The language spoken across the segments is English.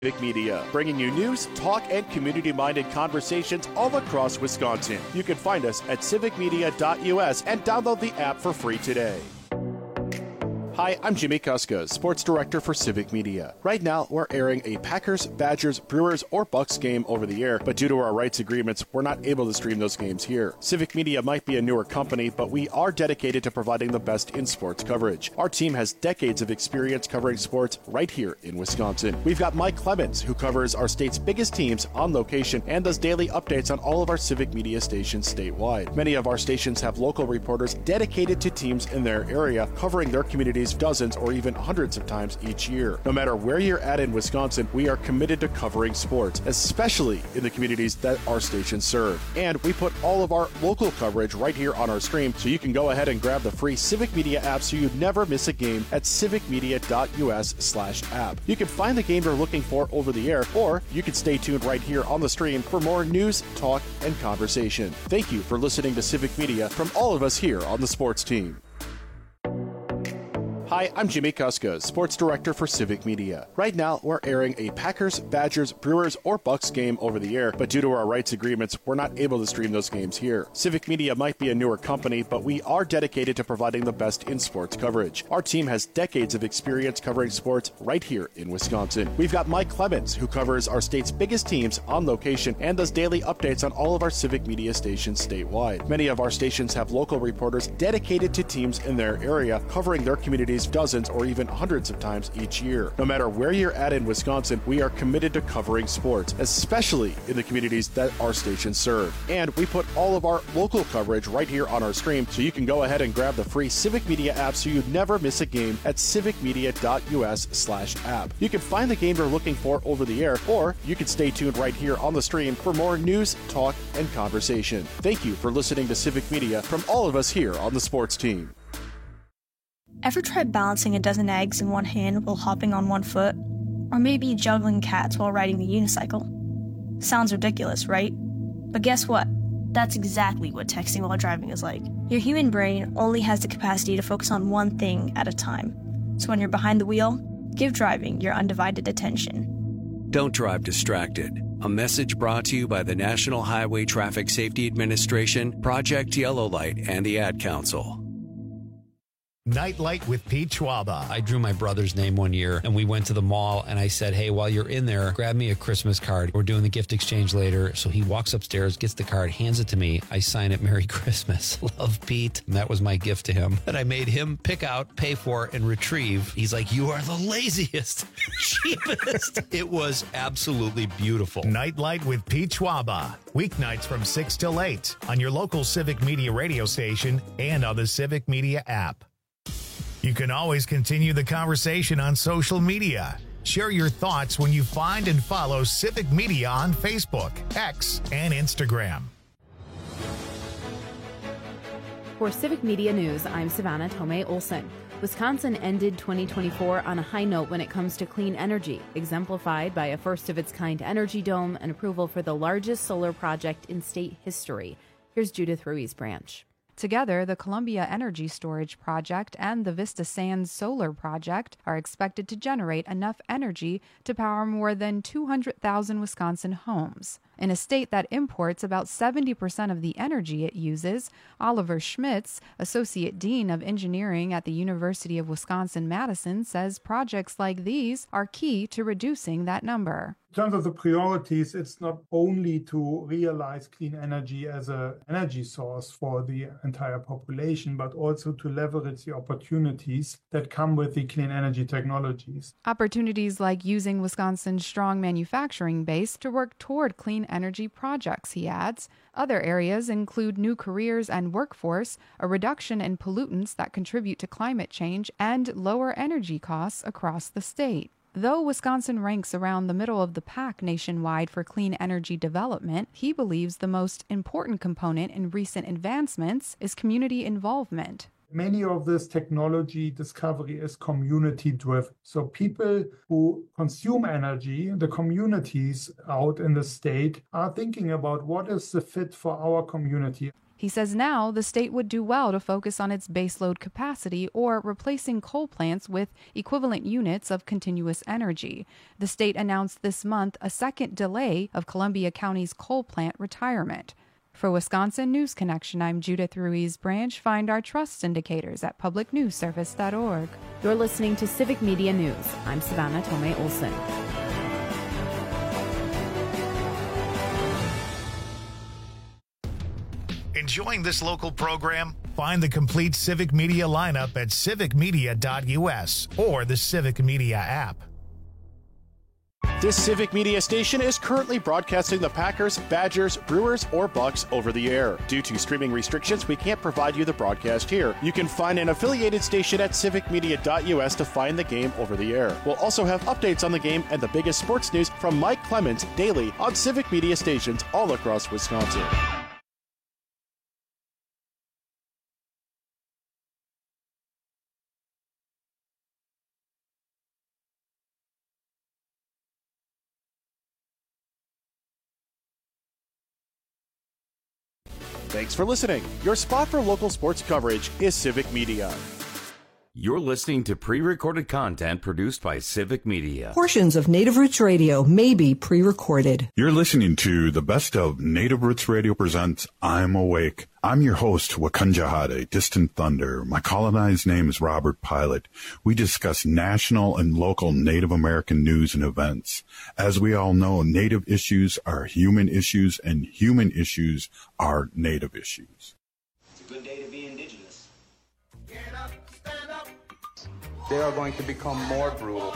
Civic Media, bringing you news, talk, and community-minded conversations all across Wisconsin. You can find us at civicmedia.us and download the app for free today. Hi, I'm Jimmy Kuska, Sports Director for Civic Media. Right now, we're airing a Packers, Badgers, Brewers, or Bucks game over the air, but due to our rights agreements, we're not able to stream those games here. Civic Media might be a newer company, but we are dedicated to providing the best in sports coverage. Our team has decades of experience covering sports right here in Wisconsin. We've got Mike Clemens, who covers our state's biggest teams on location and does daily updates on all of our Civic Media stations statewide. Many of our stations have local reporters dedicated to teams in their area, covering their communities dozens or even hundreds of times each year. No matter where you're at in Wisconsin, we are committed to covering sports, especially in the communities that our stations serve. And we put all of our local coverage right here on our stream, so you can go ahead and grab the free Civic Media app so you never miss a game at civicmedia.us/app. You can find the game you're looking for over the air, or you can stay tuned right here on the stream for more news, talk, and conversation. Thank you for listening to Civic Media from all of us here on the sports team. Hi, I'm Jimmy Kuska, Sports Director for Civic Media. Right now, we're airing a Packers, Badgers, Brewers, or Bucks game over the air, but due to our rights agreements, we're not able to stream those games here. Civic Media might be a newer company, but we are dedicated to providing the best in sports coverage. Our team has decades of experience covering sports right here in Wisconsin. We've got Mike Clemens, who covers our state's biggest teams on location and does daily updates on all of our Civic Media stations statewide. Many of our stations have local reporters dedicated to teams in their area, covering their communities dozens or even hundreds of times each year. No matter where you're at in Wisconsin, we are committed to covering sports, especially in the communities that our stations serve. And we put all of our local coverage right here on our stream, so you can go ahead and grab the free Civic Media app so you never miss a game at civicmedia.us/app. You can find the game you're looking for over the air, or you can stay tuned right here on the stream for more news, talk, and conversation. Thank you for listening to Civic Media from all of us here on the sports team. Ever tried balancing a dozen eggs in one hand while hopping on one foot? Or maybe juggling cats while riding the unicycle? Sounds ridiculous, right? But guess what? That's exactly what texting while driving is like. Your human brain only has the capacity to focus on one thing at a time. So when you're behind the wheel, give driving your undivided attention. Don't drive distracted. A message brought to you by the National Highway Traffic Safety Administration, Project Yellow Light, and the Ad Council. Nightlight with Pete Schwaba. I drew my brother's name one year, and we went to the mall, and I said, hey, while you're in there, grab me a Christmas card. We're doing the gift exchange later. So he walks upstairs, gets the card, hands it to me. I sign it, Merry Christmas. Love, Pete. And that was my gift to him that I made him pick out, pay for, and retrieve. He's like, you are the laziest, cheapest. It was absolutely beautiful. Nightlight with Pete Schwaba. Weeknights from 6 till 8 on your local Civic Media radio station and on the Civic Media app. You can always continue the conversation on social media. Share your thoughts when you find and follow Civic Media on Facebook, X, and Instagram. For Civic Media News, I'm Savannah Tomei Olson. Wisconsin ended 2024 on a high note when it comes to clean energy, exemplified by a first-of-its-kind energy dome and approval for the largest solar project in state history. Here's Judith Ruiz-Branch. Together, the Columbia Energy Storage Project and the Vista Sands Solar Project are expected to generate enough energy to power more than 200,000 Wisconsin homes. In a state that imports about 70% of the energy it uses, Oliver Schmitz, Associate Dean of Engineering at the University of Wisconsin-Madison, says projects like these are key to reducing that number. In terms of the priorities, it's not only to realize clean energy as an energy source for the entire population, but also to leverage the opportunities that come with the clean energy technologies. Opportunities like using Wisconsin's strong manufacturing base to work toward clean energy projects, he adds. Other areas include new careers and workforce, a reduction in pollutants that contribute to climate change, and lower energy costs across the state. Though Wisconsin ranks around the middle of the pack nationwide for clean energy development, he believes the most important component in recent advancements is community involvement. Many of this technology discovery is community driven. So people who consume energy, the communities out in the state, are thinking about what is the fit for our community. He says now the state would do well to focus on its baseload capacity or replacing coal plants with equivalent units of continuous energy. The state announced this month a second delay of Columbia County's coal plant retirement. For Wisconsin News Connection, I'm Judith Ruiz Branch. Find our trust indicators at publicnewsservice.org. You're listening to Civic Media News. I'm Savannah Tomei Olson. Enjoying this local program? Find the complete Civic Media lineup at civicmedia.us or the Civic Media app. This Civic Media station is currently broadcasting the Packers, Badgers, Brewers, or Bucks over the air. Due to streaming restrictions, we can't provide you the broadcast here. You can find an affiliated station at civicmedia.us to find the game over the air. We'll also have updates on the game and the biggest sports news from Mike Clemens daily on Civic Media stations all across Wisconsin. Thanks for listening. Your spot for local sports coverage is Civic Media. You're listening to pre-recorded content produced by Civic Media. Portions of Native Roots Radio may be pre-recorded. You're listening to the best of Native Roots Radio presents I'm Awake. I'm your host, Wakanja Hade, Distant Thunder. My colonized name is Robert Pilot. We discuss national and local Native American news and events. As we all know, Native issues are human issues, and human issues are Native issues. It's a good day to be indigenous. Get up, stand up. They are going to become more brutal.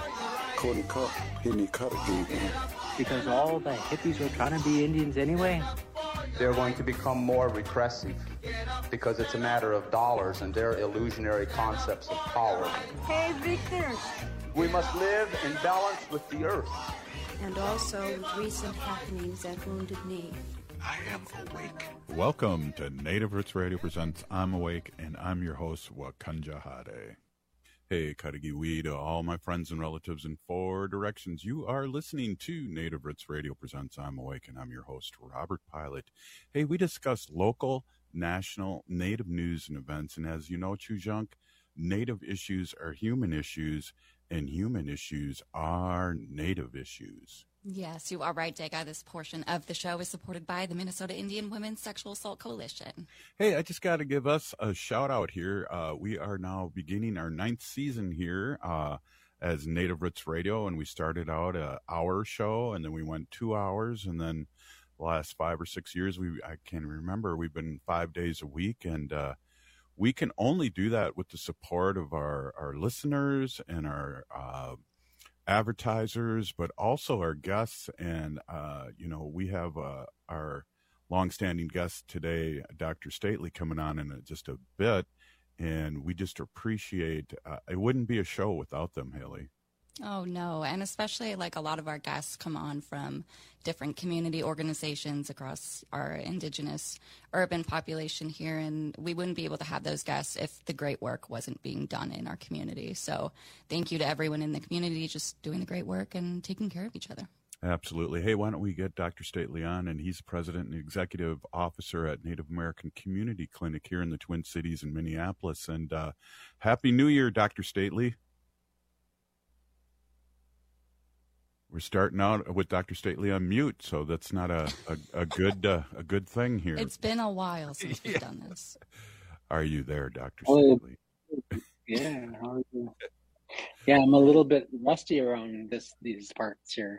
Because all the hippies were trying to be Indians anyway. They're going to become more repressive because it's a matter of dollars and their illusionary concepts of power. Hey, Victor. We must live in balance with the earth. And also with recent happenings at Wounded Knee. I am awake. Welcome to Native Roots Radio presents I'm Awake, and I'm your host, Wakanja Hade. Hey, Katagiwi, to all my friends and relatives in 4 directions. You are listening to Native Roots Radio presents I'm Awake, and I'm your host, Robert Pilot. Hey, we discuss local, national, Native news and events, and as you know, Chujunk, Native issues are human issues, and human issues are Native issues. Yes, you are right, Dega. This portion of the show is supported by the Minnesota Indian Women's Sexual Assault Coalition. Hey, I just got to give us a shout out here. We are now beginning our 9th season here as Native Roots Radio, and we started out an hour show, and then we went 2 hours, and then the last 5 or 6 years, I can't remember, we've been 5 days a week, and we can only do that with the support of our listeners and our advertisers, but also our guests. And we have our longstanding guest today, Dr. Stately, coming on in just a bit, and we just appreciate it wouldn't be a show without them, Haley. Oh, no. And especially like a lot of our guests come on from different community organizations across our indigenous urban population here. And we wouldn't be able to have those guests if the great work wasn't being done in our community. So thank you to everyone in the community just doing the great work and taking care of each other. Absolutely. Hey, why don't we get Dr. Stately on? And he's president and executive officer at Native American Community Clinic here in the Twin Cities in Minneapolis. And Happy New Year, Dr. Stately. We're starting out with Dr. Stately on mute, so that's not a good thing here. It's been a while since we've done this. Are you there, Dr. Stately? Yeah, how are you? Yeah, I'm a little bit rusty around these parts here.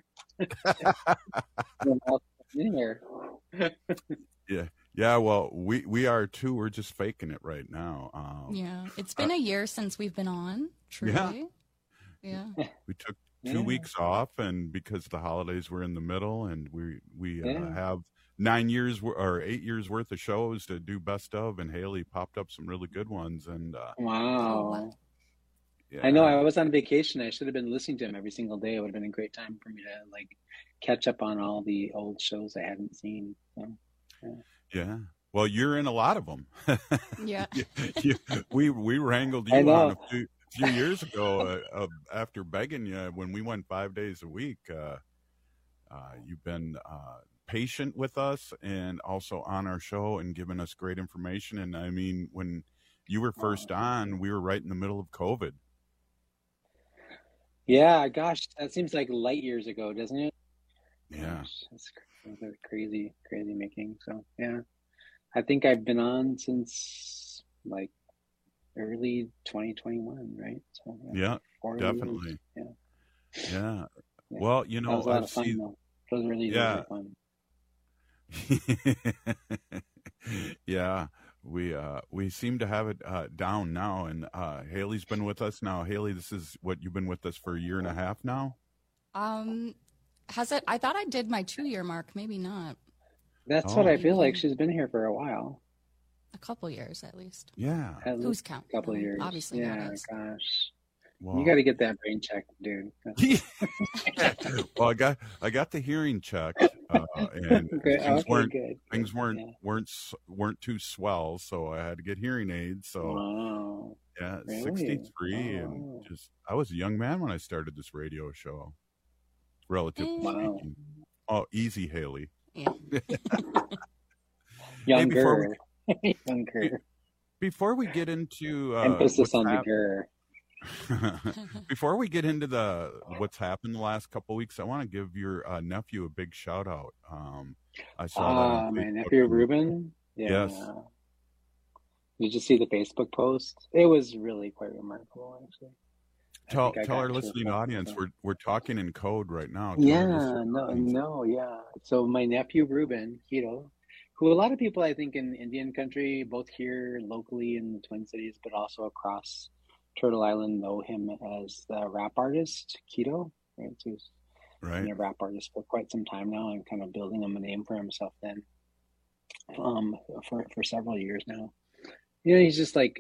Yeah. Well, we are too. We're just faking it right now. Yeah, it's been a year since we've been on. Truly. Yeah. We took 2 weeks off, and because the holidays were in the middle, and we have 9 years or 8 years worth of shows to do best of, and Haley popped up some really good ones. And wow. Yeah. I know I was on vacation. I should have been listening to him every single day. It would have been a great time for me to catch up on all the old shows I hadn't seen. So, yeah. Well, you're in a lot of them. Yeah. We wrangled you on a few years ago after begging you when we went 5 days a week. You've been patient with us and also on our show and giving us great information. And I mean, when you were first on, we were right in the middle of COVID. Yeah, gosh, that seems like light years ago, doesn't it? Yeah. Gosh, it's crazy making. So yeah, I think I've been on since like early 2021, right? So yeah, 4 definitely. Years. Yeah. Well, you know, that was a lot of fun, though. Those really fun. Yeah, we seem to have it down now, and Haley's been with us now. Haley, this is what you've been with us for a year and a half now. Has it? I thought I did my 2-year mark. Maybe not. That's what I feel like. She's been here for a while. A couple years, at least. Yeah. Who's counting? A couple of years. Obviously. Yeah. Gosh. Well, you got to get that brain checked, dude. Well, I got the hearing checked, and things weren't too swell, so I had to get hearing aids. So yeah, really? 63, and just I was a young man when I started this radio show. Relatively speaking. Oh, easy, Haley. Yeah. Younger. Before we get into emphasis on the girl. Before we get into what's happened the last couple of weeks, I want to give your nephew a big shout out. I saw that my nephew Ruben. Yeah. Yes. Did you see the Facebook post? It was really quite remarkable, actually. Tell our listening audience we're talking in code right now. Yeah. So my nephew Ruben, who a lot of people I think in Indian country, both here locally in the Twin Cities, but also across Turtle Island, know him as the rap artist Keto, right? So he's been a rap artist for quite some time now, and kind of building him a name for himself. Then, for several years now, he's just like,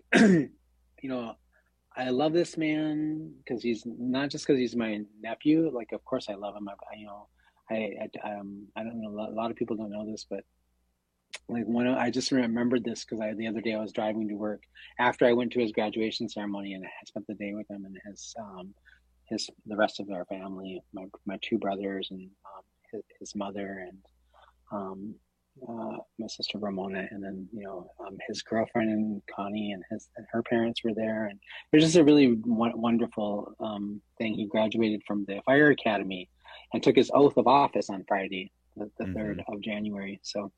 I love this man because he's not just because he's my nephew. Like, of course I love him. I don't know. A lot of people don't know this, but like I just remembered this because the other day I was driving to work after I went to his graduation ceremony, and I spent the day with him and the rest of our family, my 2 brothers and his mother and my sister Ramona, and then his girlfriend and Connie and her parents were there, and it was just a really wonderful thing. He graduated from the fire academy and took his oath of office on Friday, the 3rd of January. So,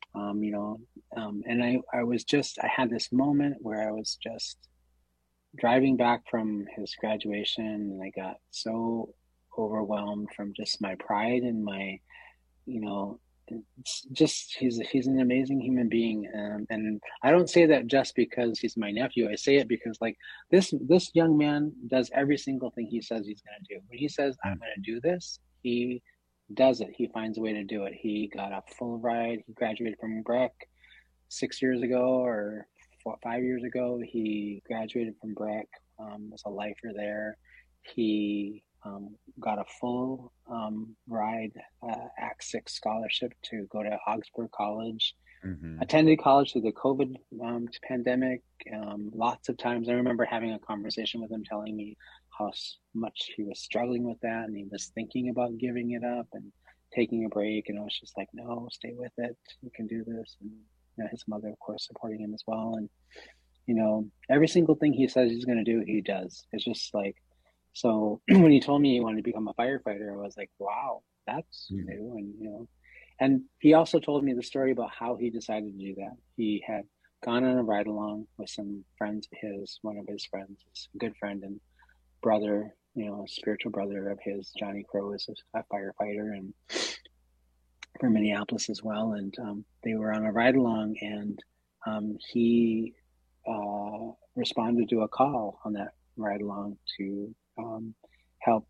and I had this moment where I was just driving back from his graduation, and I got so overwhelmed from just my pride and my, it's just he's an amazing human being, and I don't say that just because he's my nephew. I say it because like this young man does every single thing he says he's going to do. When he says I'm going to do this, he does it. He finds a way to do it. He got a full ride. He graduated from Breck 6 years ago or 5 years ago. He graduated from Breck, was a lifer there. He got a full ride Act 6 scholarship to go to Augsburg College. Attended college through the COVID pandemic lots of times. I remember having a conversation with him telling me how much he was struggling with that, and he was thinking about giving it up and taking a break, and I was just like, no, stay with it, you can do this. And his mother, of course, supporting him as well. And every single thing he says he's going to do, he does. It's just like, so when he told me he wanted to become a firefighter, I was like, wow, that's new. And and he also told me the story about how he decided to do that. He had gone on a ride along with some friends of his, one of his friends, a good friend and brother, a spiritual brother of his. Johnny Crow is a firefighter and from Minneapolis as well. And they were on a ride along, and he responded to a call on that ride along to help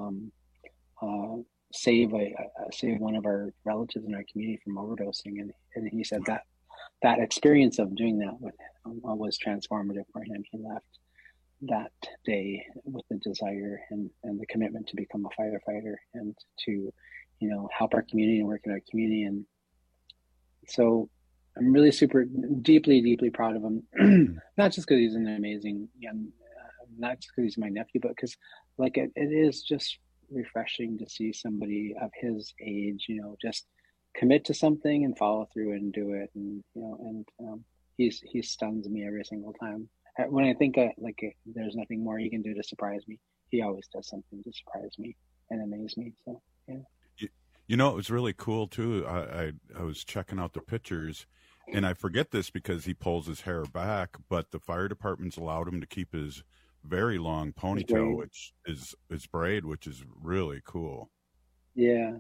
save one of our relatives in our community from overdosing. And he said that experience of doing that was transformative for him. He left that day with the desire and the commitment to become a firefighter and to, help our community and work in our community. And so I'm really super deeply, deeply proud of him. Not just because he's an amazing young, not just because he's my nephew, but because it is just refreshing to see somebody of his age, just commit to something and follow through and do it. And, he stuns me every single time. When I think there's nothing more he can do to surprise me, he always does something to surprise me and amaze me. So, yeah. It was really cool too. I was checking out the pictures, and I forget this because he pulls his hair back, but the fire department's allowed him to keep his very long ponytail, which is his braid, which is really cool. Yeah.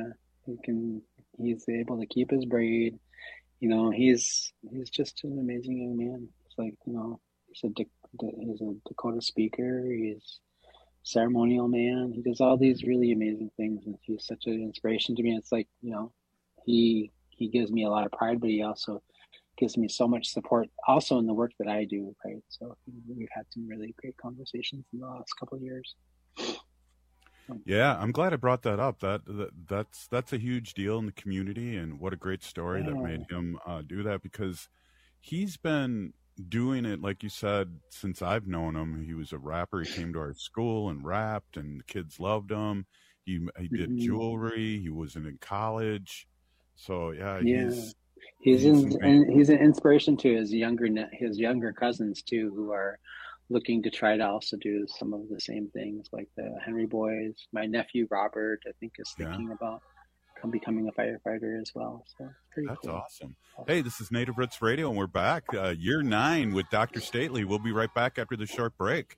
He's able to keep his braid. He's just an amazing young man. It's like, he's a Dakota speaker. He's ceremonial man. He does all these really amazing things, and he's such an inspiration to me. It's like, he gives me a lot of pride, but he also gives me so much support also in the work that I do, right? So we've had some really great conversations in the last couple of years. Yeah, I'm glad I brought that up. That's a huge deal in the community, and what a great story that made him do that, because he's been doing it, like you said, since I've known him. He was a rapper. He came to our school and rapped, and the kids loved him. He did jewelry. He was in college. So he's an inspiration to his younger cousins too, who are looking to try to also do some of the same things, like the Henry Boys. My nephew Robert, I think, is thinking about becoming a firefighter as well. So it's pretty cool. That's awesome. Hey, this is Native Roots Radio, and we're back. Year 9 with Dr. Stately. We'll be right back after the short break.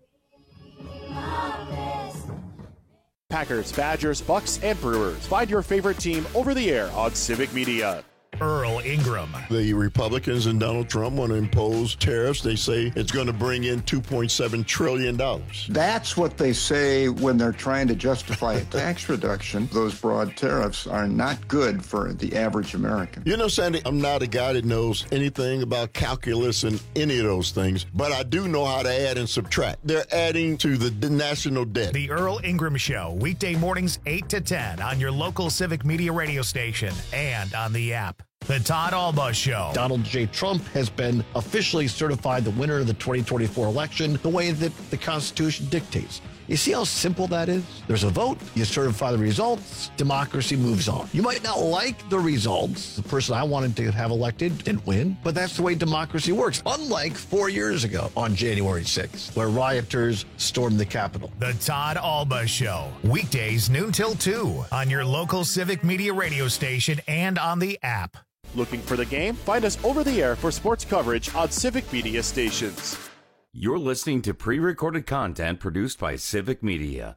Packers, Badgers, Bucks, and Brewers. Find your favorite team over the air on Civic Media. Earl Ingram. The Republicans and Donald Trump want to impose tariffs. They say it's going to bring in $2.7 trillion. That's what they say when they're trying to justify a tax reduction. Those broad tariffs are not good for the average American. You know, Sandy, I'm not a guy that knows anything about calculus and any of those things, but I do know how to add and subtract. They're adding to the national debt. The Earl Ingram Show, weekday mornings 8 to 10 on your local Civic Media radio station and on the app. The Todd Alba Show. Donald J. Trump has been officially certified the winner of the 2024 election the way that the Constitution dictates. You see how simple that is? There's a vote, you certify the results, democracy moves on. You might not like the results. The person I wanted to have elected didn't win, but that's the way democracy works. Unlike 4 years ago on January 6th, where rioters stormed the Capitol. The Todd Alba Show, weekdays noon till 2 on your local Civic Media radio station and on the app. Looking for the game? Find us over the air for sports coverage on Civic Media stations. You're listening to pre-recorded content produced by Civic Media.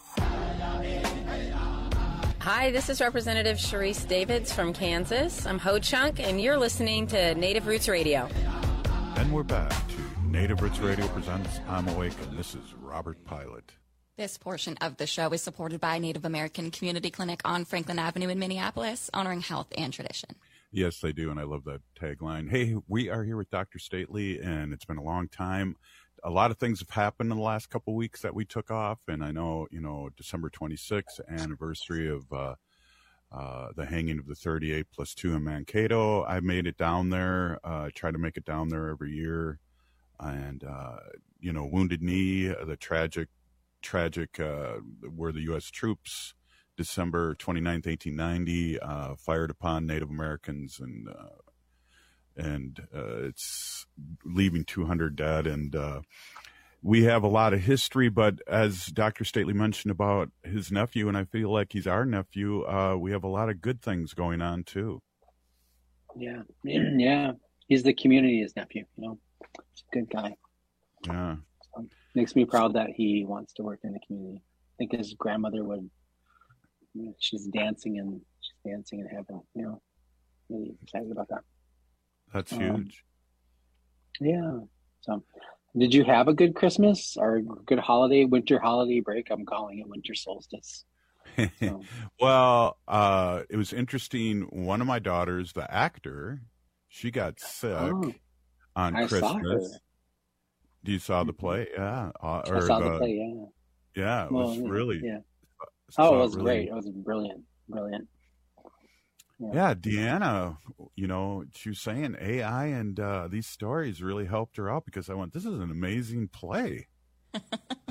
Hi, this is Representative Sharice Davids from Kansas. I'm Ho Chunk, and you're listening to Native Roots Radio. And we're back to Native Roots Radio presents I'm Awake, and this is Robert Pilot. This portion of the show is supported by Native American Community Clinic on Franklin Avenue in Minneapolis, honoring health and tradition. Yes, they do, and I love that tagline. Hey, we are here with Dr. Stately, and it's been a long time. A lot of things have happened in the last couple of weeks that we took off, and I know, December 26th, anniversary of the hanging of the 38+2 in Mankato. I made it down there. I try to make it down there every year. And, Wounded Knee, the tragic where the U.S. troops December 29th, 1890, fired upon Native Americans, and it's leaving 200 dead. And we have a lot of history, but as Dr. Stately mentioned about his nephew, and I feel like he's our nephew, we have a lot of good things going on too. Yeah. He's the community's nephew, He's a good guy. Yeah. So, makes me proud that he wants to work in the community. I think his grandmother would. She's dancing in heaven, really excited about that. That's huge. Yeah. So did you have a good Christmas or a good winter holiday break? I'm calling it winter solstice. So. Well, it was interesting. One of my daughters, the actor, she got sick on Christmas. Saw her. You saw the play? Yeah. I saw the play, yeah. Yeah, it was really... Yeah. Oh, it was great. It was brilliant. Yeah, Deanna, she was saying AI and these stories really helped her out, because I went, this is an amazing play.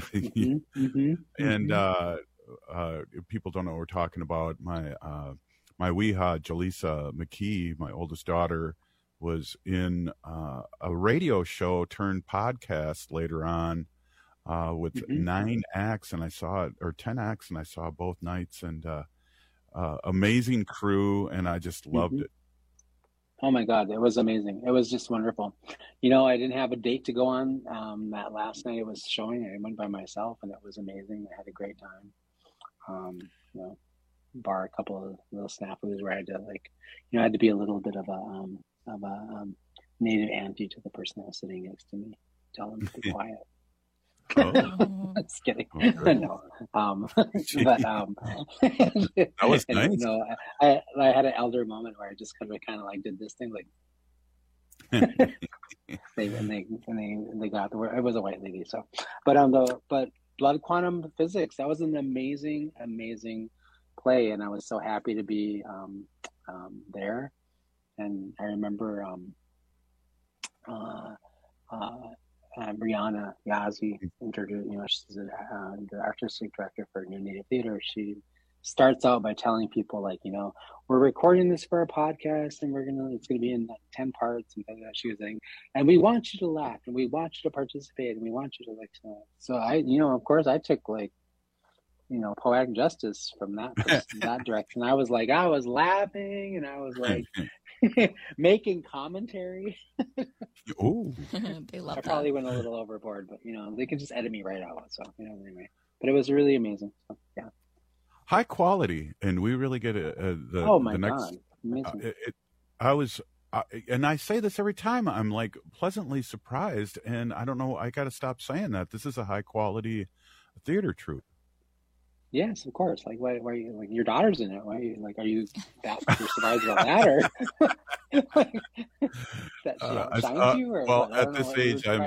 And people don't know what we're talking about. My my weehaw, Jaleesa McKee, my oldest daughter, was in a radio show turned podcast later on with 9 acts, and I saw it, or 10 acts, and I saw both nights, and amazing crew, and I just loved it. Oh my God, it was amazing. It was just wonderful. You know, I didn't have a date to go on that last night it was showing. I went by myself, and it was amazing. I had a great time. You know, bar a couple of little snafus where I had to, like, you know, I had to be a little bit of a native auntie to the person that was sitting next to me, tell them to be quiet. Just kidding. No. But that was nice. You know, I had an elder moment where I just kind of like did this thing, like they got the word. It was a white lady, so but Blood Quantum Physics, that was an amazing play, and I was so happy to be there. And I remember Brianna Yazzie introduced, you know, she's the artistic director for New Native Theater. She starts out by telling people, like, you know, we're recording this for a podcast, and it's gonna be in 10 parts, and she was saying, and we want you to laugh, and we want you to participate, and we want you to, like, so I, you know, of course I took, like, you know, poetic justice from that direction. I was laughing, and I was like making commentary. Oh, they love I probably went a little overboard, but, you know, they could just edit me right out. So, you know, anyway, but it was really amazing. So, yeah. High quality, and we really get oh my God, amazing. And I say this every time, I'm like pleasantly surprised, and I don't know, I got to stop saying that. This is a high quality theater troupe. Yes, of course. Like, why are you, like, your daughter's in it? Why are you, like, you're surprised about that, or that she outshines you, or well, what? at this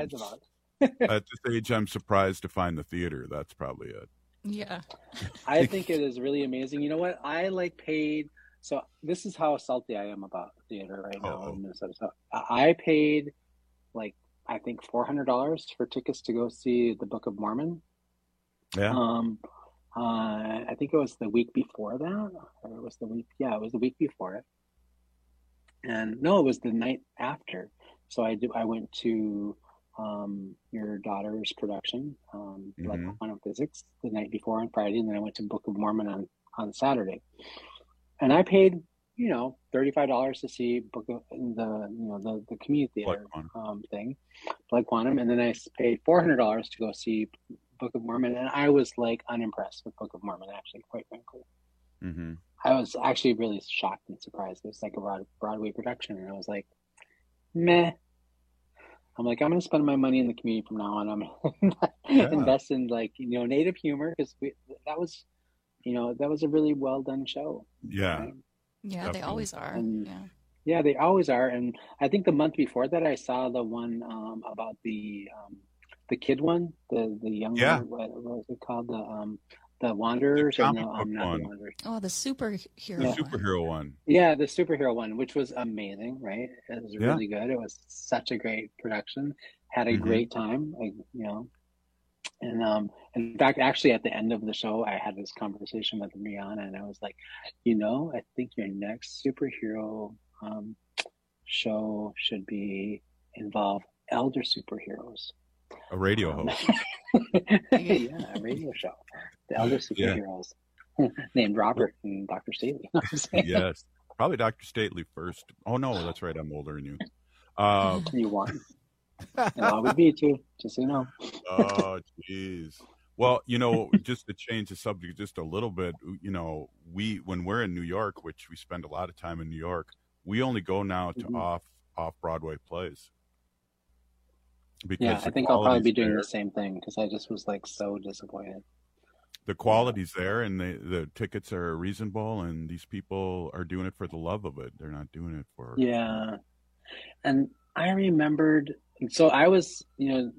age, I'm surprised to find the theater. That's probably it. Yeah. I think it is really amazing. You know what? I paid. So this is how salty I am about theater right now in Minnesota. So I paid, like, I think $400 for tickets to go see the Book of Mormon. Yeah. I think it was the week before that, or it was the week. Yeah, it was the week before it. And no, it was the night after. So I went to your daughter's production, Blood Quantum Physics, the night before on Friday, and then I went to Book of Mormon on Saturday. And I paid, you know, $35 to see the community theater thing, Blood Quantum, and then I paid $400 to go see Book of Mormon, and I was, like, unimpressed with Book of Mormon, actually, quite frankly. I was actually really shocked and surprised. It was like a Broadway production, and I was like, meh. I'm like, I'm going to spend my money in the community from now on. I'm going to invest in, like, you know, Native humor, because that was a really well done show. Yeah. Right? Yeah, definitely. They always are. And, yeah, they always are. And I think the month before that, I saw the one about the kid one, the young one. What was it called? The Wanderers, the or not the Wanderers. Oh, the superhero. The superhero one. Yeah, the superhero one, which was amazing, right? It was really good. It was such a great production. Had a great time, like, you know. And in fact, actually, at the end of the show, I had this conversation with Rihanna, and I was like, you know, I think your next superhero show should involve elder superheroes. A radio host. Yeah, a radio show. The elder superheroes, named Robert and Dr. Stately. Yes, probably Dr. Stately first. Oh no, that's right. I'm older than you. You won. And I would be too, just so you know. Oh, jeez. Well, you know, just to change the subject just a little bit, you know, when we're in New York, which we spend a lot of time in New York, we only go now to off Broadway plays. Because I think I'll probably be doing the same thing, because I just was, like, so disappointed. The quality's there, and the tickets are reasonable, and these people are doing it for the love of it. They're not doing it for... Yeah. And I remembered, so I was, you know,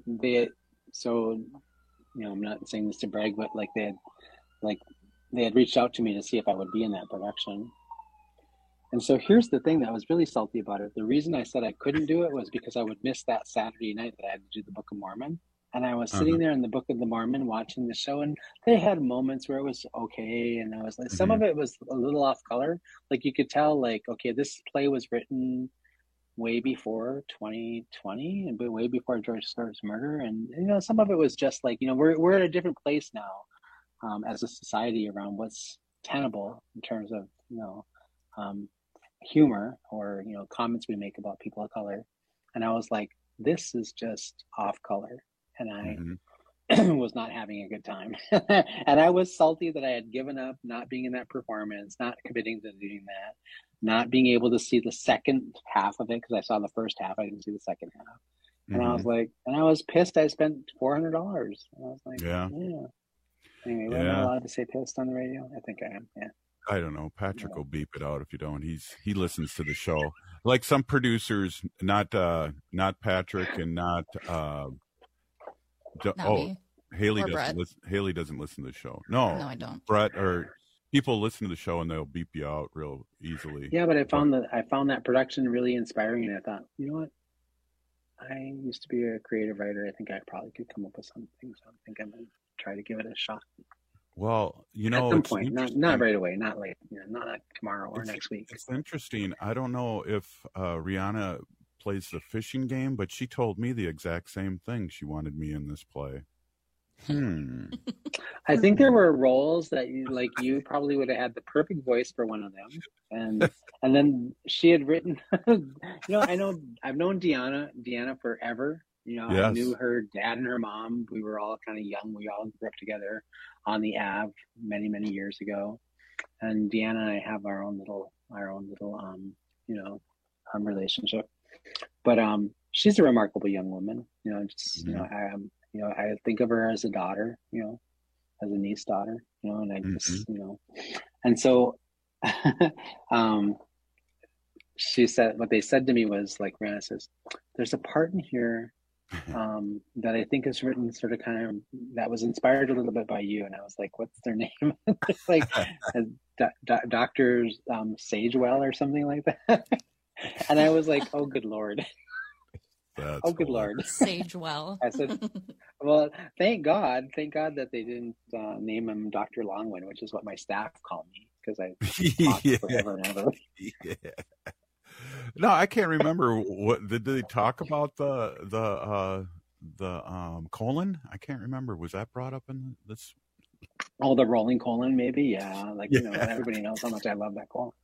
I'm not saying this to brag, but, like, they had reached out to me to see if I would be in that production. And so here's the thing that was really salty about it. The reason I said I couldn't do it was because I would miss that Saturday night that I had to do the Book of Mormon. And I was sitting there in the Book of the Mormon watching the show, and they had moments where it was okay, and I was like, some of it was a little off color. Like you could tell, like, okay, this play was written way before 2020 and way before George Floyd's murder, and some of it was just like, we're at a different place now as a society around what's tenable in terms of humor or comments we make about people of color. And I was like, this is just off color. And I was not having a good time. And I was salty that I had given up not being in that performance, not committing to doing that, not being able to see the second half of it, because I saw the first half. I didn't see the second half. And I was like, and I was pissed. I spent $400. And I was like, yeah. Anyway, we're not allowed to say pissed on the radio? I think I am, yeah. I don't know. Patrick will beep it out if you don't. He listens to the show. Like some producers, not Patrick and not Haley doesn't listen. Haley doesn't listen to the show. No, I don't. Brett or people listen to the show and they'll beep you out real easily. Yeah, but I found that production really inspiring, and I thought, you know what? I used to be a creative writer. I think I probably could come up with something. So I think I'm gonna try to give it a shot. Well, at some point, not right away, not late, not like tomorrow or next week. It's interesting. I don't know if Rihanna plays the fishing game, but she told me the exact same thing. She wanted me in this play. I think there were roles that you probably would have had the perfect voice for one of them, and then she had written. I've known Deanna forever. Yes. I knew her dad and her mom. We were all kind of young. We all grew up together on the Ave many, many years ago. And Deanna and I have our own little relationship. But she's a remarkable young woman. I think of her as a daughter, as a niece daughter, and I just, and so she said, what they said to me was like, Rihanna says, there's a part in here that I think is written sort of kind of, that was inspired a little bit by you. And I was like, what's their name? Like Dr. Sagewell or something like that. And I was like, oh, good Lord. Good Lord. Sagewell. I said, well, thank God that they didn't name him Dr. Longwood, which is what my staff call me, because I talked forever and ever. Yeah. No, I can't remember. What did they talk about the colon? I can't remember. Was that brought up in this? Oh, the rolling colon, maybe. Yeah, everybody knows how much I love that colon.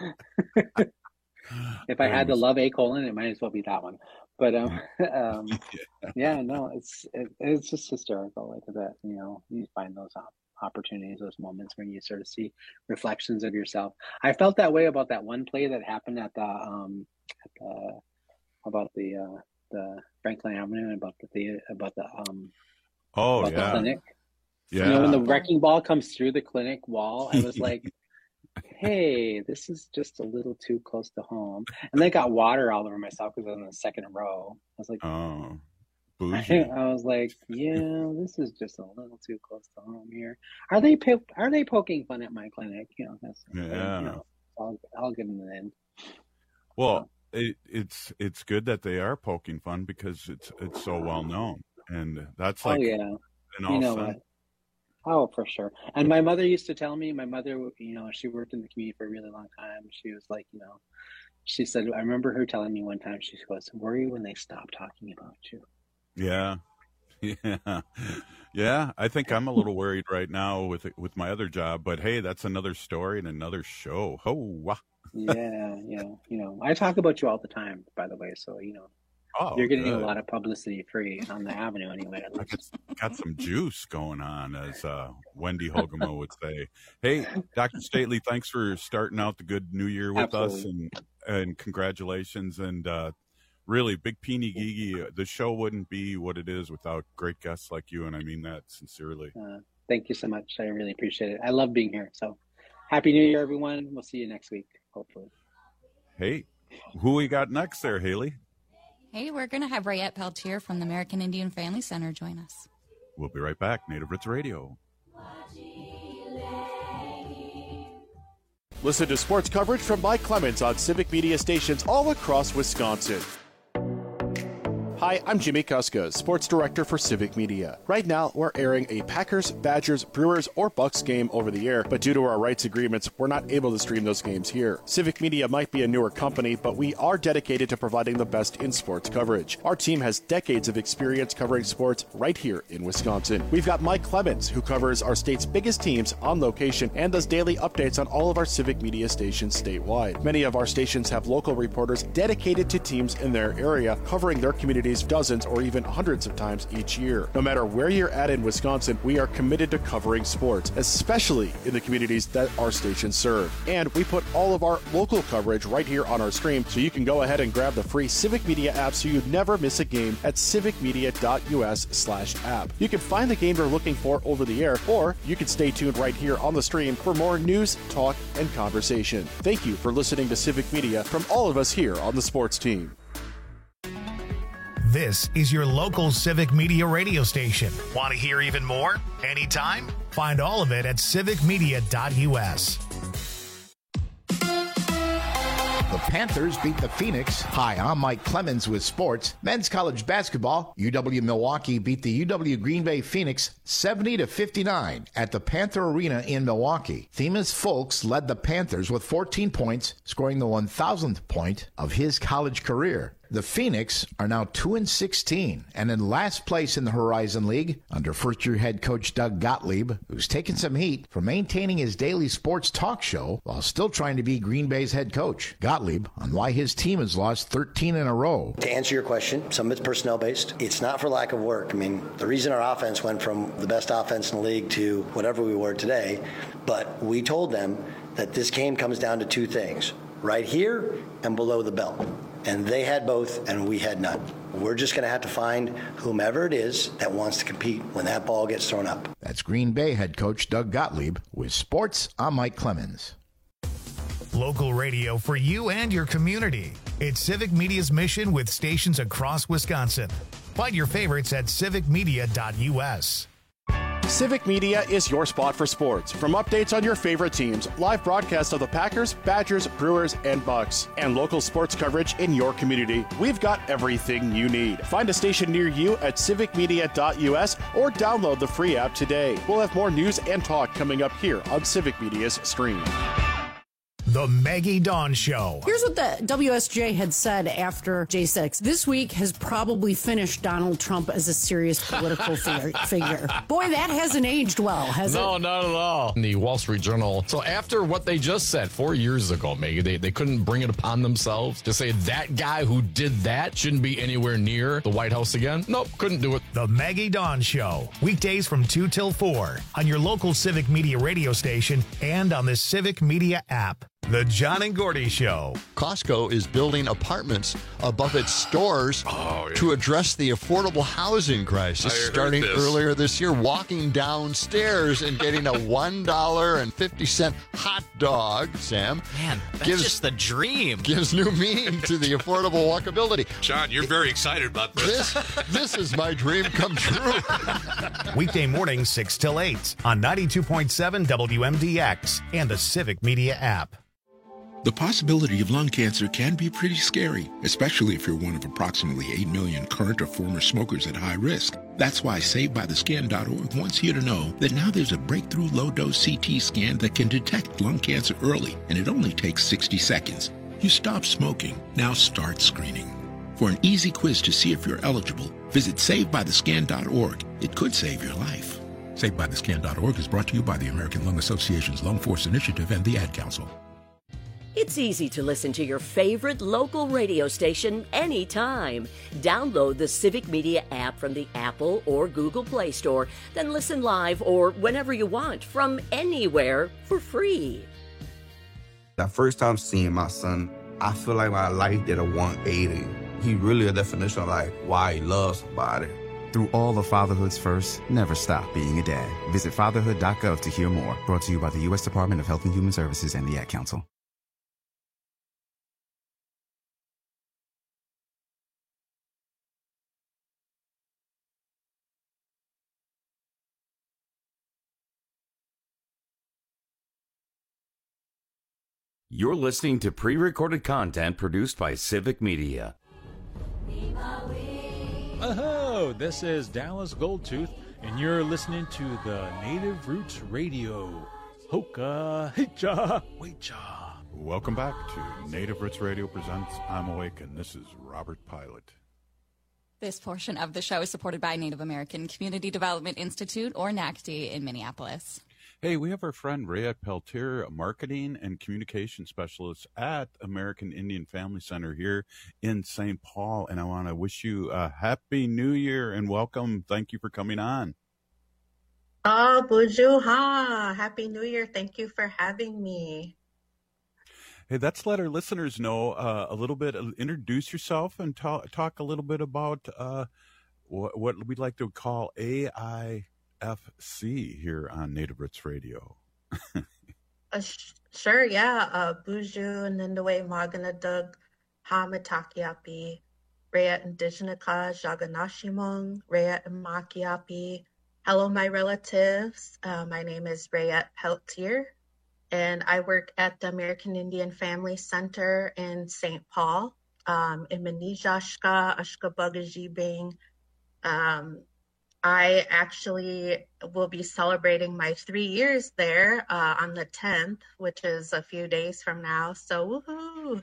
If I had to love a colon, it might as well be that one. But it's just hysterical like that. You find those opportunities, those moments when you sort of see reflections of yourself. I felt that way about that one play that happened at the Franklin Avenue, about the clinic. Yeah. When the wrecking ball comes through the clinic wall, I was like, hey, this is just a little too close to home. And then I got water all over myself because I was in the second row. I was like, oh, I was like, yeah, this is just a little too close to home here. Are they poking fun at my clinic? I'll get in the end. Well, it's good that they are poking fun because it's so well known, and that's like, what? Oh, for sure. And my mother used to tell me, she worked in the community for a really long time. She was like, she said, I remember her telling me one time, she goes, worry when they stop talking about you. Yeah. Yeah. I think I'm a little worried right now with my other job, but hey, that's another story and another show. Oh, wow. Yeah. I talk about you all the time, by the way. So, you're getting a lot of publicity free on the Avenue anyway. I got some juice going on, as Wendy Hogemo would say. Hey, Dr. Stately, thanks for starting out the good new year with us, and congratulations. And really, Big Peeny Gigi, the show wouldn't be what it is without great guests like you, and I mean that sincerely. Thank you so much. I really appreciate it. I love being here. So Happy New Year, everyone. We'll see you next week, hopefully. Hey, who we got next there, Haley? Hey, we're going to have Rayette Peltier from the American Indian Family Center join us. We'll be right back. Native Roots Radio. Listen to sports coverage from Mike Clemens on Civic Media stations all across Wisconsin. Hi, I'm Jimmy Kuska, Sports Director for Civic Media. Right now, we're airing a Packers, Badgers, Brewers, or Bucks game over the air, but due to our rights agreements, we're not able to stream those games here. Civic Media might be a newer company, but we are dedicated to providing the best in sports coverage. Our team has decades of experience covering sports right here in Wisconsin. We've got Mike Clemens, who covers our state's biggest teams on location and does daily updates on all of our Civic Media stations statewide. Many of our stations have local reporters dedicated to teams in their area, covering their communities dozens or even hundreds of times each year. No matter where you're at in Wisconsin, we are committed to covering sports, especially in the communities that our stations serve. And we put all of our local coverage right here on our stream, so you can go ahead and grab the free Civic Media app so you never miss a game at civicmedia.us/app. You can find the game you're looking for over the air, or you can stay tuned right here on the stream for more news, talk, and conversation. Thank you for listening to Civic Media from all of us here on the sports team. This is your local Civic Media radio station. Want to hear even more? Anytime? Find all of it at civicmedia.us. The Panthers beat the Phoenix. Hi, I'm Mike Clemens with sports. Men's college basketball, UW-Milwaukee beat the UW-Green Bay Phoenix 70-59 at the Panther Arena in Milwaukee. Themis Fulks led the Panthers with 14 points, scoring the 1,000th point of his college career. The Phoenix are now 2-16 and in last place in the Horizon League under first-year head coach Doug Gottlieb, who's taken some heat for maintaining his daily sports talk show while still trying to be Green Bay's head coach. Gottlieb on why his team has lost 13 in a row. To answer your question, some of it's personnel-based. It's not for lack of work. I mean, the reason our offense went from the best offense in the league to whatever we were today, but we told them that this game comes down to two things, right here and below the belt. And they had both, and we had none. We're just going to have to find whomever it is that wants to compete when that ball gets thrown up. That's Green Bay head coach Doug Gottlieb with sports. I'm Mike Clemens. Local radio for you and your community. It's Civic Media's mission with stations across Wisconsin. Find your favorites at civicmedia.us. Civic Media is your spot for sports. From updates on your favorite teams, live broadcasts of the Packers, Badgers, Brewers, and Bucks, and local sports coverage in your community, we've got everything you need. Find a station near you at civicmedia.us or download the free app today. We'll have more news and talk coming up here on Civic Media's stream. The Maggie Dawn Show. Here's what the WSJ had said after J6. This week has probably finished Donald Trump as a serious political figure. Boy, that hasn't aged well, has it? No, not at all. In the Wall Street Journal. So after what they just said 4 years ago, Maggie, they couldn't bring it upon themselves to say that guy who did that shouldn't be anywhere near the White House again. Nope, couldn't do it. The Maggie Dawn Show. Weekdays from 2 till 4 on your local Civic Media radio station and on the Civic Media app. The John and Gordy Show. Costco is building apartments above its stores to address the affordable housing crisis. Starting earlier this year, walking downstairs and getting a $1.50 hot dog, Sam. Man, that's just the dream. Gives new meaning to the affordable walkability. John, you're very excited about this. This is my dream come true. Weekday mornings 6 till 8 on 92.7 WMDX and the Civic Media app. The possibility of lung cancer can be pretty scary, especially if you're one of approximately 8 million current or former smokers at high risk. That's why SaveByTheScan.org wants you to know that now there's a breakthrough low-dose CT scan that can detect lung cancer early, and it only takes 60 seconds. You stop smoking, now start screening. For an easy quiz to see if you're eligible, visit SaveByTheScan.org. It could save your life. SaveByTheScan.org is brought to you by the American Lung Association's Lung Force Initiative and the Ad Council. It's easy to listen to your favorite local radio station anytime. Download the Civic Media app from the Apple or Google Play Store, then listen live or whenever you want from anywhere for free. The first time seeing my son, I feel like my life did a 180. He really a definition of like why he loves somebody. Through all of fatherhood's first, never stop being a dad. Visit fatherhood.gov to hear more. Brought to you by the U.S. Department of Health and Human Services and the Ad Council. You're listening to pre-recorded content produced by Civic Media. Oh, this is Dallas Goldtooth, and you're listening to the Native Roots Radio. Hoka, hicha, wecha. Welcome back to Native Roots Radio presents I'm Awake, and this is Robert Pilot. This portion of the show is supported by Native American Community Development Institute, or NACD, in Minneapolis. Hey, we have our friend Rayette Peltier, a marketing and communication specialist at American Indian Family Center here in St. Paul, and I want to wish you a Happy New Year and welcome. Thank you for coming on. Oh, Buju ha! Happy New Year. Thank you for having me. Hey, let's let our listeners know a little bit. Introduce yourself and talk a little bit about what we'd like to call AIFC here on Native Roots Radio. Sure, yeah. Buju Nindaway Maganadug Hamatakiapi Rayat Indigenika Jaganashimong Rayat Makiapi. Hello, my relatives. My name is Rayette Peltier, and I work at the American Indian Family Center in St. Paul, in Manijashka, Ashkabugajibing. I actually will be celebrating my 3 years there on the 10th, which is a few days from now. So, woohoo!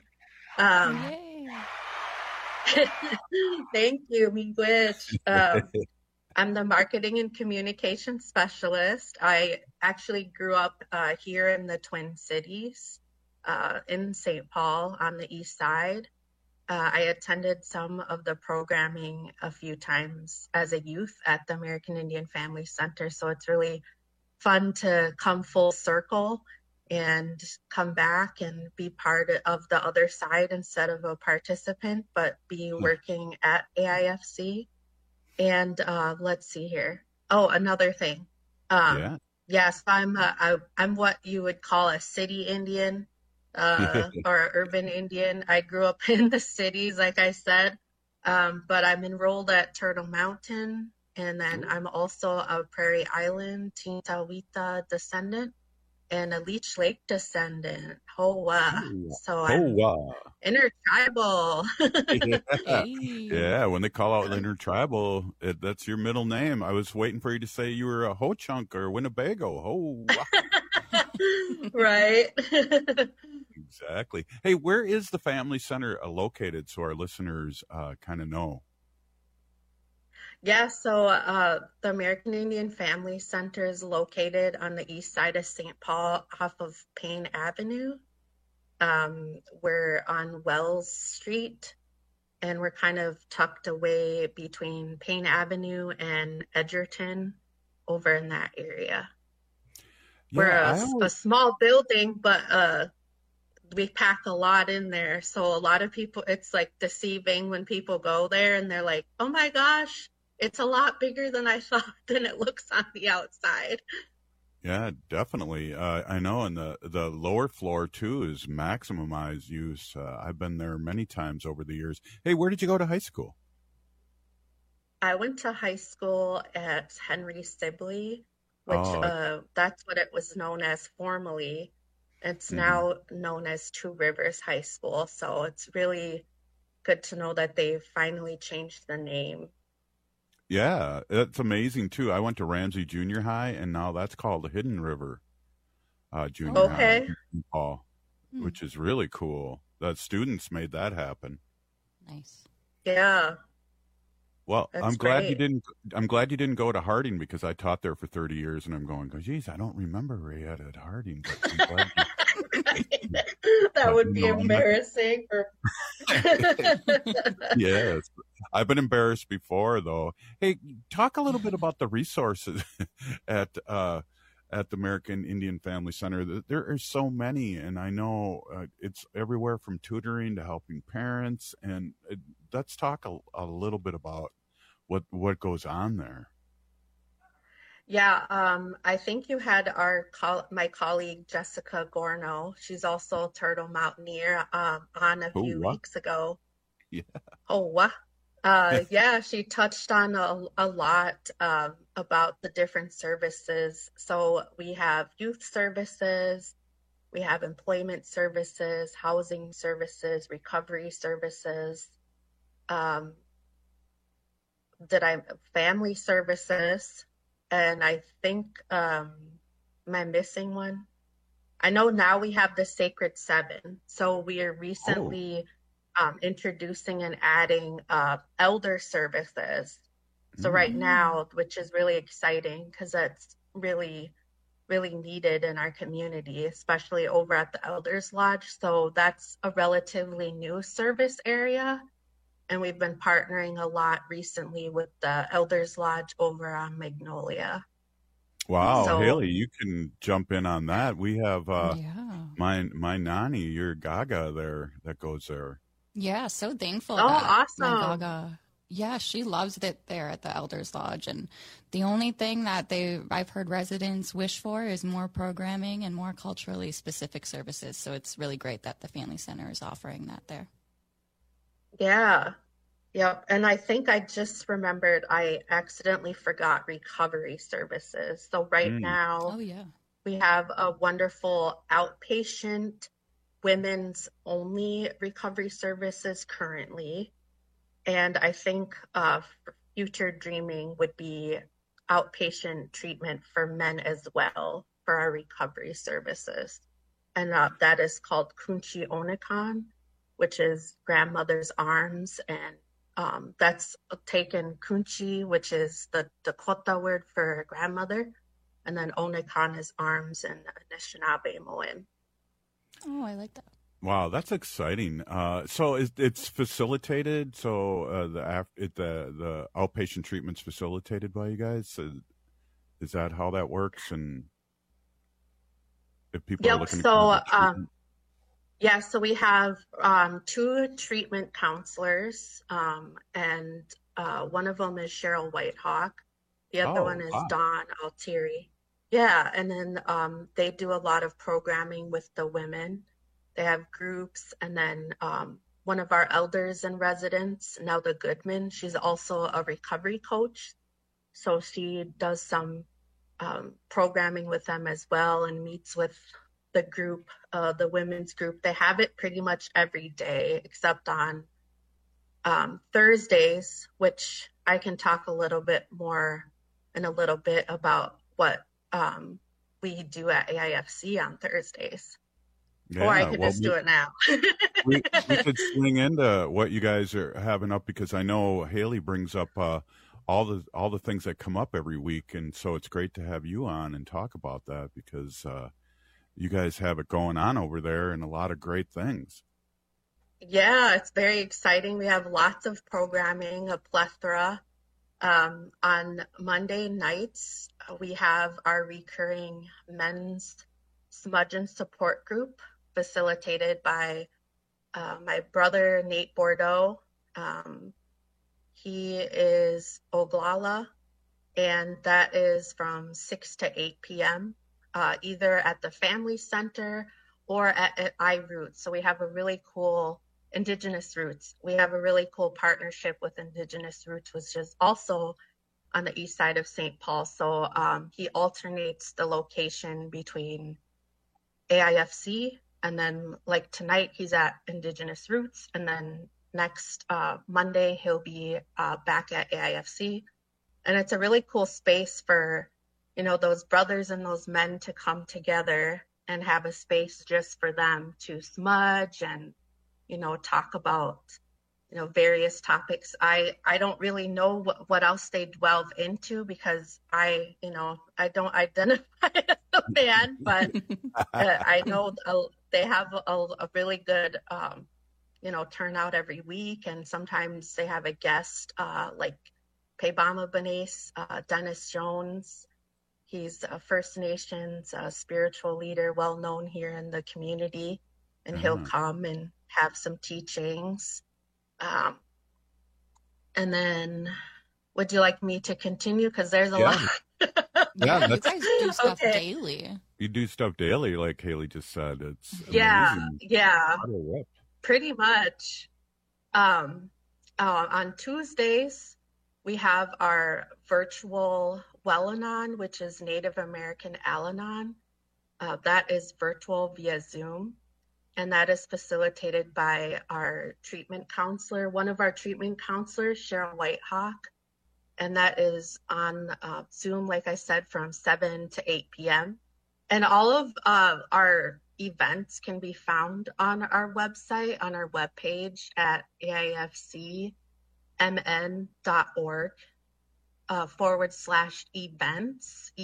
Thank you, Miigwech. I'm the marketing and communication specialist. I actually grew up here in the Twin Cities, in St. Paul on the east side. I attended some of the programming a few times as a youth at the American Indian Family Center. So it's really fun to come full circle and come back and be part of the other side instead of a participant, but be working at AIFC. And let's see here. Oh, another thing. Yes, I'm what you would call a city Indian. Or urban Indian. I grew up in the cities, like I said, but I'm enrolled at Turtle Mountain, and then I'm also a Prairie Island Tintawita descendant and a Leech Lake descendant. Hoa. So I'm intertribal. Yeah, when they call out intertribal, that's your middle name. I was waiting for you to say you were a Ho-Chunk or Winnebago. Hoa. Right. Exactly. Hey, where is the family center located so our listeners kind of know? Yeah, so the American Indian Family Center is located on the east side of St. Paul off of Payne Avenue. We're on Wells Street, and we're kind of tucked away between Payne Avenue and Edgerton over in that area. Yeah, we're a small building, but we pack a lot in there. So a lot of people, it's like deceiving when people go there and they're like, oh my gosh, it's a lot bigger than I thought than it looks on the outside. Yeah, definitely. I know. And the lower floor too is maximized use. I've been there many times over the years. Hey, where did you go to high school? I went to high school at Henry Sibley, which that's what it was known as formerly. It's now known as Two Rivers High School. So it's really good to know that they finally changed the name. Yeah, that's amazing too. I went to Ramsey Junior High, and now that's called the Hidden River Junior High in Paul, which is really cool. The students made that happen. Nice. Yeah. Well, I'm glad you didn't go to Harding, because I taught there for 30 years, and I'm going, geez, I don't remember Rayette at Harding. But I'm glad that would be embarrassing. Yes, I've been embarrassed before, though. Hey, talk a little bit about the resources at the American Indian Family Center. There are so many, and I know it's everywhere from tutoring to helping parents. And let's talk a little bit about what goes on there. Yeah, I think you had my colleague Jessica Gorno. She's also a Turtle Mountaineer on a few weeks ago. Yeah. Yeah, she touched on a lot about the different services. So we have youth services, we have employment services, housing services, recovery services. family services, and I think, am I missing one? I know now we have the Sacred Seven. So we are recently introducing and adding elder services. So right now, which is really exciting because that's really, really needed in our community, especially over at the Elders Lodge. So that's a relatively new service area. And we've been partnering a lot recently with the Elders Lodge over on Magnolia. Wow, So, Haley, you can jump in on that. We have my nanny, your Gaga there, that goes there. Yeah, so thankful. Oh, that my awesome. Gaga, yeah, she loves it there at the Elders Lodge. And the only thing that I've heard residents wish for is more programming and more culturally specific services. So it's really great that the Family Center is offering that there. Yeah. Yep. And I think I just remembered I accidentally forgot recovery services. So right now we have a wonderful outpatient women's only recovery services currently. And I think future dreaming would be outpatient treatment for men as well for our recovery services. And that is called Kunchi Onikan, which is grandmother's arms. And that's taken Kunchi, which is the Dakota word for grandmother. And then Onikan is arms in Anishinaabe Moen. Oh, I like that. Wow, that's exciting. So it's facilitated. So the outpatient treatment's facilitated by you guys. Is that how that works? And if people are looking to treatment? Yeah, so we have 2 treatment counselors, and one of them is Cheryl Whitehawk. The other one is Dawn Altieri. Yeah, and then they do a lot of programming with the women. They have groups, and then one of our elders in residence, Nelda Goodman, she's also a recovery coach. So she does some programming with them as well and meets with the group, the women's group. They have it pretty much every day except on Thursdays, which I can talk a little bit more in a little bit about what we do at AIFC on Thursdays. Yeah, or I could just do it now. we could swing into what you guys are having up, because I know Haley brings up all the things that come up every week, and so it's great to have you on and talk about that, because you guys have it going on over there and a lot of great things. Yeah, it's very exciting. We have lots of programming, a plethora. On Monday nights, we have our recurring men's smudgeon support group facilitated by my brother, Nate Bordeaux. He is Oglala, and that is from 6 to 8 p.m., either at the Family Center or at iRoots. So we have a really cool Indigenous Roots. We have a really cool partnership with Indigenous Roots, which is also on the east side of St. Paul. So he alternates the location between AIFC, and then like tonight he's at Indigenous Roots, and then next Monday he'll be back at AIFC. And it's a really cool space for, you know, those brothers and those men to come together and have a space just for them to smudge and, you know, talk about, you know, various topics. I don't really know what else they delve into, because I don't identify as a fan, but I know they have a really good, turnout every week. And sometimes they have a guest like Peibama Benes, Dennis Jones. He's a First Nations spiritual leader, well known here in the community, and he'll come and have some teachings. And then, would you like me to continue? Because there's a lot. Yeah, you guys do stuff daily. You do stuff daily, like Haley just said. It's amazing. Yeah, yeah, pretty much. On Tuesdays, we have our virtual Well-Anon, which is Native American Al-Anon. That is virtual via Zoom. And that is facilitated by our treatment counselor. One of our treatment counselors, Cheryl Whitehawk, and that is on Zoom, like I said, from 7 to 8 p.m. And all of our events can be found on our website, on our webpage at aifcmn.org /events,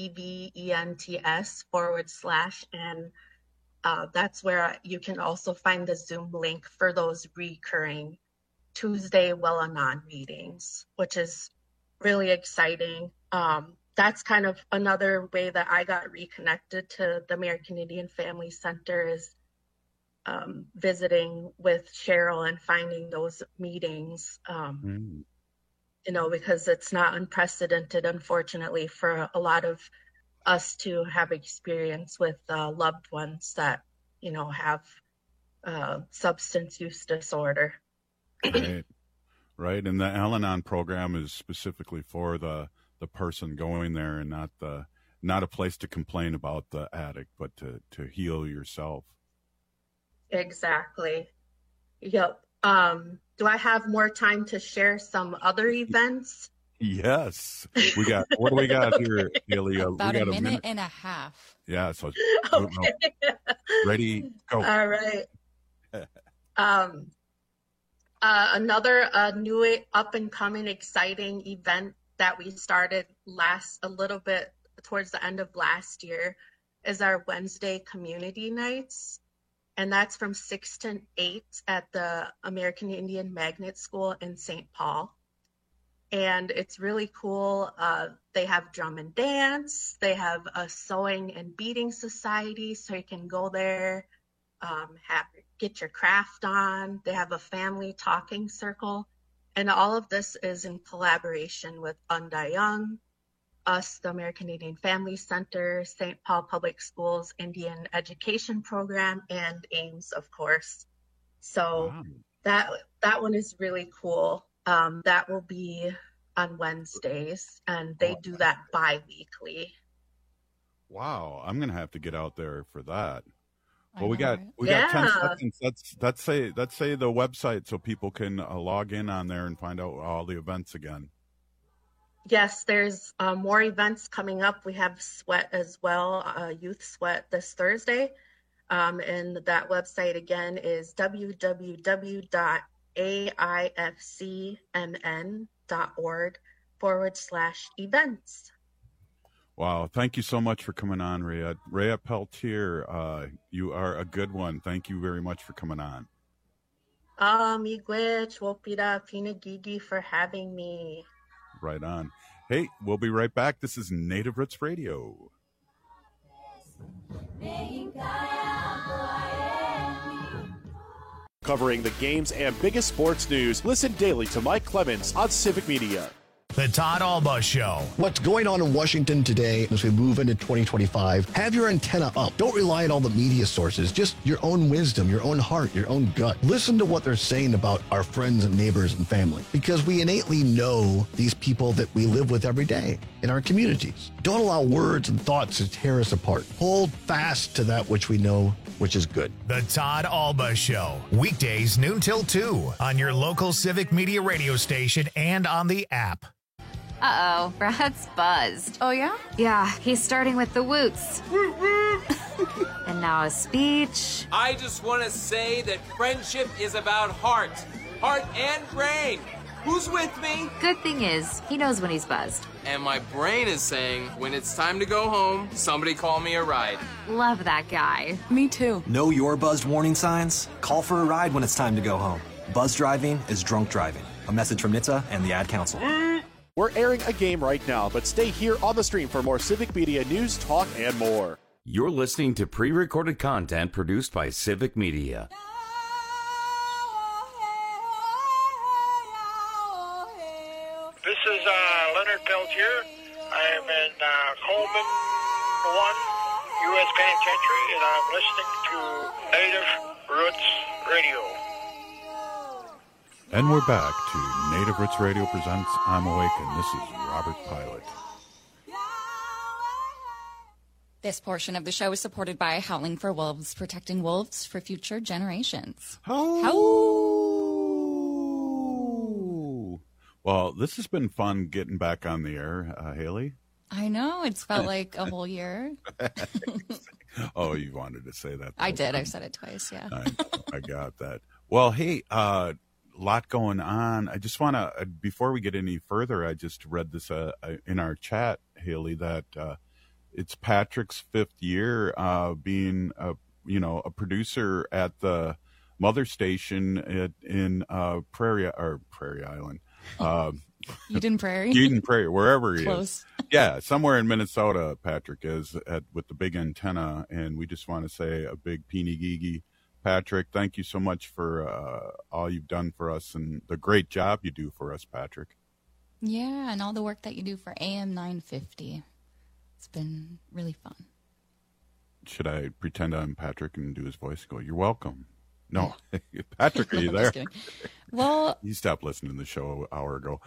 EVENTS / and that's where you can also find the Zoom link for those recurring Tuesday Well-Anon meetings, which is really exciting. That's kind of another way that I got reconnected to the American Indian Family Center is visiting with Cheryl and finding those meetings, because it's not unprecedented, unfortunately, for a lot of us to have experience with loved ones that, have substance use disorder. Right. And the Al-Anon program is specifically for the person going there and not a place to complain about the addict, but to heal yourself. Exactly. Yep. Do I have more time to share some other events? Yes. What do we got here, Celia? About a minute and a half. Yeah. So okay. Ready, go. All right. Another new up and coming exciting event that we started a little bit towards the end of last year is our Wednesday community nights. And that's from 6 to 8 at the American Indian Magnet School in St. Paul. And it's really cool. They have drum and dance. They have a sewing and beading society, so you can go there, get your craft on. They have a family talking circle. And all of this is in collaboration with Unda Young, us, the American Indian Family Center, St. Paul Public Schools Indian Education Program, and AIMS, of course. So that one is really cool. That will be on Wednesdays, and they do that bi-weekly. Wow, I'm gonna have to get out there for that. Well, we got 10 seconds. Let's say the website so people can log in on there and find out all the events again. Yes, there's more events coming up. We have Sweat as well, Youth Sweat this Thursday. And that website again is www.aifcmn.org /events. Wow. Thank you so much for coming on, Rhea. Rhea Peltier, you are a good one. Thank you very much for coming on. Miigwech, Wopira, Pinagigi for having me. Right on. Hey, we'll be right back. This is Native Roots Radio. Covering the games and biggest sports news, listen daily to Mike Clemens on Civic Media. The Todd Alba Show. What's going on in Washington today as we move into 2025? Have your antenna up. Don't rely on all the media sources. Just your own wisdom, your own heart, your own gut. Listen to what they're saying about our friends and neighbors and family, because we innately know these people that we live with every day in our communities. Don't allow words and thoughts to tear us apart. Hold fast to that which we know, which is good. The Todd Alba Show. Weekdays noon till 2 on your local Civic Media radio station and on the app. Uh-oh, Brad's buzzed. Oh, yeah? Yeah, he's starting with the woots. And now a speech. I just want to say that friendship is about heart and brain. Who's with me? Good thing is, he knows when he's buzzed. And my brain is saying, when it's time to go home, somebody call me a ride. Love that guy. Me too. Know your buzzed warning signs? Call for a ride when it's time to go home. Buzz driving is drunk driving. A message from NHTSA and the Ad Council. We're airing a game right now, but stay here on the stream for more Civic Media news, talk, and more. You're listening to pre-recorded content produced by Civic Media. This is Leonard Peltier. I am in Coleman 1, U.S. Penitentiary, and I'm listening to Native Roots Radio. And we're back to Native Roots Radio presents I'm Awake, and this is Robert Pilot. This portion of the show is supported by Howling for Wolves, protecting wolves for future generations. Well, Well, this has been fun getting back on the air, Haley. I know. It's felt like a whole year. Oh, you wanted to say that. I did. I've said it twice, yeah. I got that. Well, hey, lot going on. I just want to, before we get any further, I just read this in our chat, Haley, that it's Patrick's 5th year being a producer at the mother station in Prairie Island. Eden Prairie? Eden Prairie, wherever he Close. is. Yeah, somewhere in Minnesota, Patrick is with the big antenna, and we just want to say a big peeny geegy. Patrick, thank you so much for all you've done for us and the great job you do for us, Patrick. Yeah, and all the work that you do for AM 950. It's been really fun. Should I pretend I'm Patrick and do his voice and go, "You're welcome"? No. Patrick, are you there? Well, you stopped listening to the show an hour ago.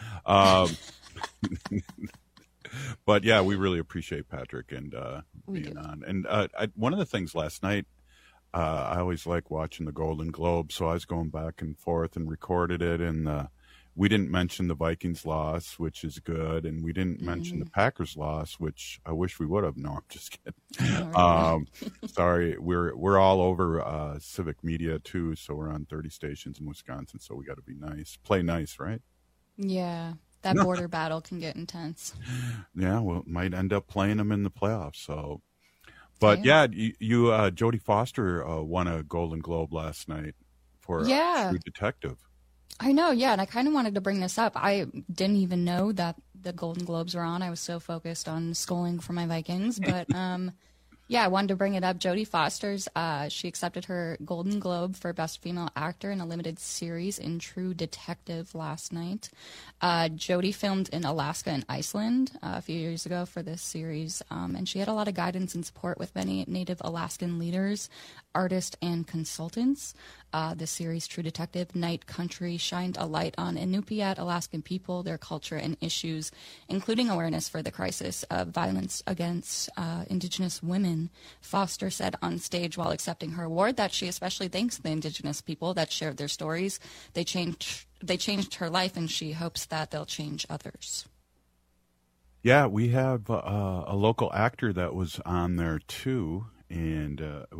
But yeah, we really appreciate Patrick and being on. And one of the things last night, I always like watching the Golden Globe, so I was going back and forth and recorded it. And we didn't mention the Vikings loss, which is good, and we didn't mention the Packers loss, which I wish we would have. No, I'm just kidding. Sorry, we're all over Civic Media too, so we're on 30 stations in Wisconsin, so we got to be nice, play nice, right? Yeah, that border battle can get intense. Yeah, well, might end up playing them in the playoffs. So, but yeah, you Jodie Foster won a Golden Globe last night for True Detective. I know, yeah, and I kind of wanted to bring this up. I didn't even know that the Golden Globes were on. I was so focused on schooling for my Vikings, but yeah, I wanted to bring it up. Jodie Foster's, she accepted her Golden Globe for Best Female Actor in a limited series in True Detective last night. Jodie filmed in Alaska and Iceland a few years ago for this series, and she had a lot of guidance and support with many Native Alaskan leaders, artists, and consultants. The series True Detective Night Country shined a light on Inupiat Alaskan people, their culture, and issues, including awareness for the crisis of violence against Indigenous women. Foster said on stage while accepting her award that she especially thanks the Indigenous people that shared their stories. They changed her life, and she hopes that they'll change others. Yeah, we have a local actor that was on there too, and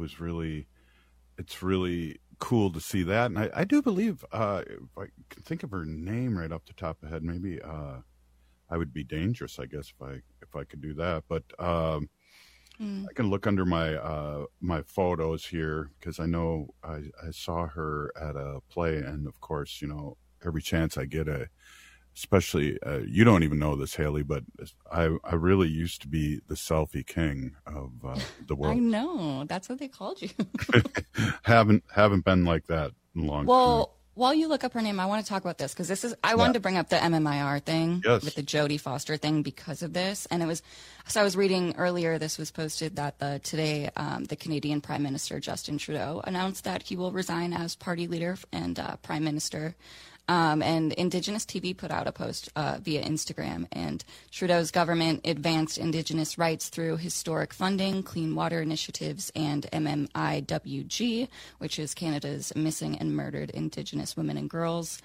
it's really cool to see that. And I do believe, if I can think of her name right off the top of the head, maybe I would be dangerous, I guess, if I could do that. But I can look under my photos here, because I know I saw her at a play, and of course, every chance I get, especially you don't even know this, Haley, but I really used to be the selfie king of the world. I know, that's what they called you. haven't been like that in a long time. Well, while you look up her name, I want to talk about this, because I wanted to bring up the MMIR thing with the Jodie Foster thing because of this. And I was reading earlier, this was posted that today the Canadian Prime Minister Justin Trudeau announced that he will resign as party leader and Prime Minister. And Indigenous TV put out a post via Instagram, and Trudeau's government advanced Indigenous rights through historic funding, clean water initiatives, and MMIWG, which is Canada's Missing and Murdered Indigenous Women and Girls.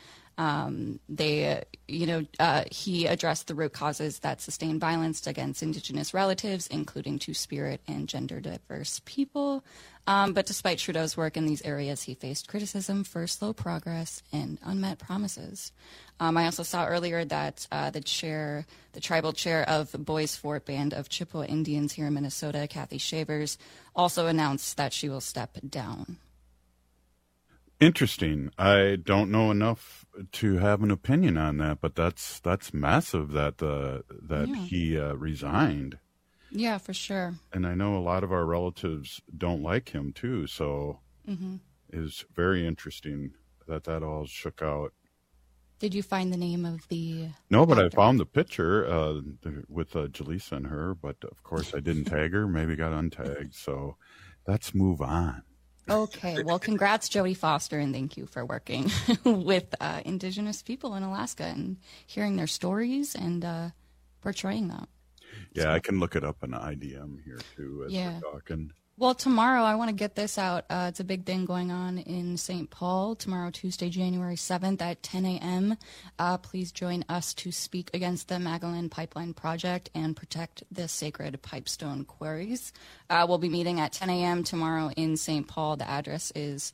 He addressed the root causes that sustain violence against Indigenous relatives, including Two-Spirit and gender diverse people. But despite Trudeau's work in these areas, he faced criticism for slow progress and unmet promises. I also saw earlier that the tribal chair of Boys Fort Band of Chippewa Indians here in Minnesota, Kathy Shavers, also announced that she will step down. Interesting. I don't know enough to have an opinion on that, but that's massive that he resigned. Yeah, for sure. And I know a lot of our relatives don't like him too, so it's very interesting that all shook out. Did you find the name of the No, but actor? I found the picture with Jaleesa and her, but of course I didn't tag her, maybe got untagged, so let's move on. Okay, well, congrats, Jodie Foster, and thank you for working with Indigenous people in Alaska and hearing their stories and portraying that. Yeah, so. I can look it up on IDM here, too, as we're talking. Well, tomorrow, I want to get this out. It's a big thing going on in St. Paul tomorrow, Tuesday, January 7th at 10 a.m. Please join us to speak against the Magellan Pipeline Project and protect the sacred pipestone quarries. We'll be meeting at 10 a.m. tomorrow in St. Paul. The address is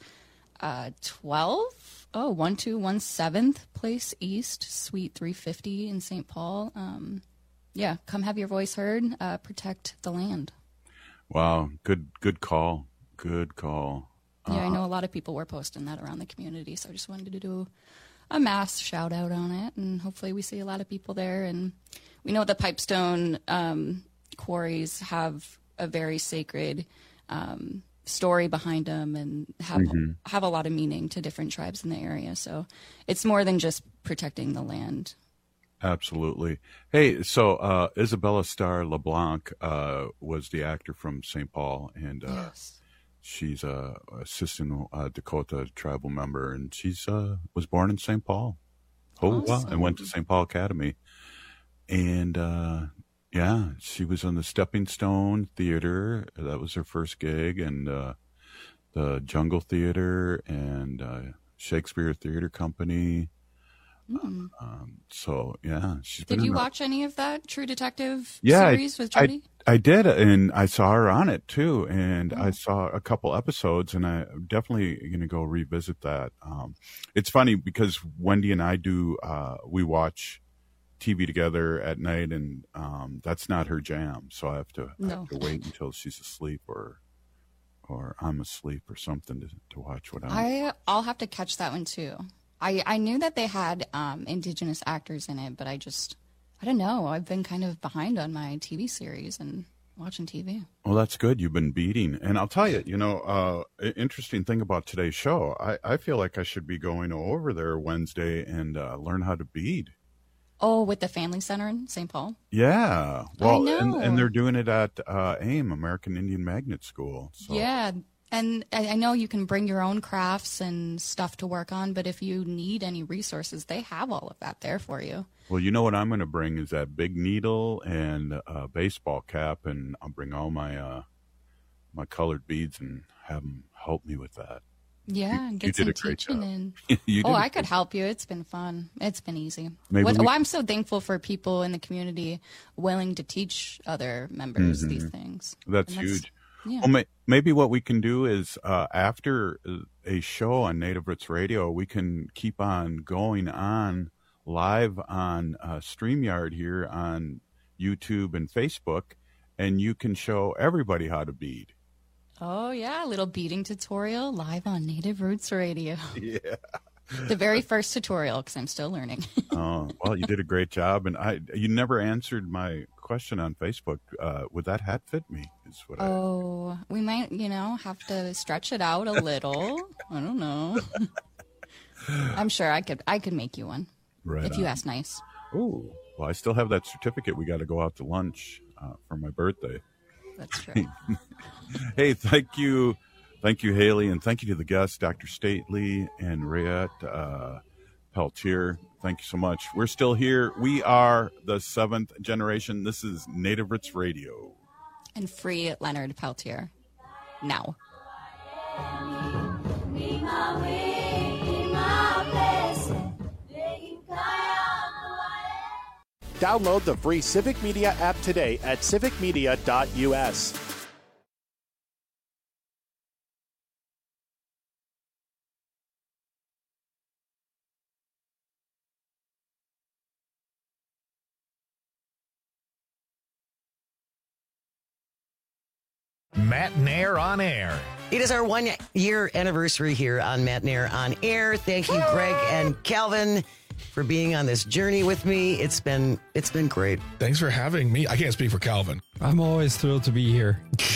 1217th Place East, Suite 350 in St. Paul. Yeah, come have your voice heard. Protect the land. Wow, good call. Good call. Yeah, I know a lot of people were posting that around the community, so I just wanted to do a mass shout out on it, and hopefully we see a lot of people there. And we know the Pipestone quarries have a very sacred story behind them and have a lot of meaning to different tribes in the area. So it's more than just protecting the land. Absolutely. Hey, so Isabella Starr LeBlanc was the actor from St. Paul, and yes. She's a Assistant Dakota tribal member, and she's was born in St. Paul. Oh, wow. And went to St. Paul Academy. And yeah, she was on the Stepping Stone Theater. That was her first gig, and the Jungle Theater and Shakespeare Theater Company. So yeah, she's been. Did you watch any of that True Detective series with Jodie? I did, and I saw her on it too, and I saw a couple episodes, and I'm definitely going to go revisit that. It's funny because Wendy and I we watch TV together at night, and that's not her jam, so I have to wait until she's asleep or I'm asleep or something to watch what I'll have to catch that one too. I knew that they had Indigenous actors in it, but I don't know. I've been kind of behind on my TV series and watching TV. Well, that's good. You've been beading. And I'll tell you, interesting thing about today's show, I feel like I should be going over there Wednesday and learn how to bead. Oh, with the Family Center in St. Paul? Yeah. Well, I know. And they're doing it at AIM, American Indian Magnet School. So. Yeah. And I know you can bring your own crafts and stuff to work on, but if you need any resources, they have all of that there for you. Well, you know what I'm going to bring is that big needle and a baseball cap, and I'll bring all my my colored beads and have them help me with that. Yeah, and get some teaching in. I could help you. It's been fun. It's been easy. I'm so thankful for people in the community willing to teach other members these things. That's huge. Yeah. Well, maybe what we can do is after a show on Native Roots Radio, we can keep on going on live on StreamYard here on YouTube and Facebook, and you can show everybody how to bead. Oh, yeah, a little beading tutorial live on Native Roots Radio. Yeah. The very first tutorial, because I'm still learning. Oh, well, you did a great job, and you never answered my question on Facebook. Would that hat fit me? We might, have to stretch it out a little. I don't know. I'm sure I could make you one. Right. If you ask nice. Oh, well, I still have that certificate. We got to go out to lunch for my birthday. That's true. Hey, thank you. Thank you, Haley, and thank you to the guests, Dr. Stately and Rayette Peltier. Thank you so much. We're still here. We are the 7th generation. This is Native Roots Radio. And free Leonard Peltier. Now. Download the free Civic Media app today at civicmedia.us. Matt Nair on Air. It is our 1-year anniversary here on Matt Nair on Air. Thank you, Greg and Calvin, for being on this journey with me. It's been great. Thanks for having me. I can't speak for Calvin. I'm always thrilled to be here.